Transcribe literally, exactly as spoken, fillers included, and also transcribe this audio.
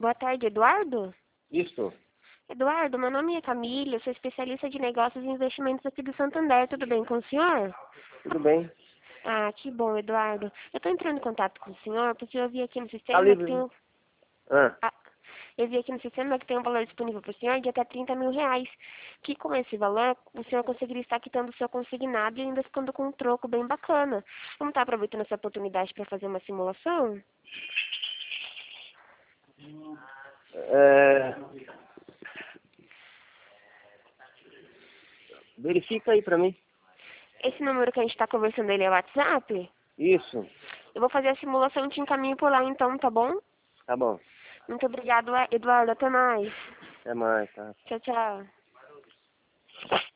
Boa tarde, Eduardo? Isso, Eduardo, meu nome é Camila, eu sou especialista de negócios e investimentos aqui do Santander. Tudo bem com o senhor? tudo bem. Ah, que bom, Eduardo. Eu estou entrando em contato com o senhor porque eu vi aqui no Tá sistema que livre, tem né? um... Ah, ah, eu vi aqui no sistema que tem um valor disponível para o senhor de até trinta mil reais. Que com esse valor, o senhor conseguiria estar quitando o seu consignado e ainda ficando com um troco bem bacana. Vamos estar aproveitando essa oportunidade para fazer uma simulação? é... Verifica aí pra mim. Esse número que a gente está conversando, ele é o WhatsApp? Isso, Eu vou fazer a simulação e te encaminho por lá então, tá bom? tá bom. Muito obrigado, Eduardo. Até mais. Até mais, tá? Tchau, tchau.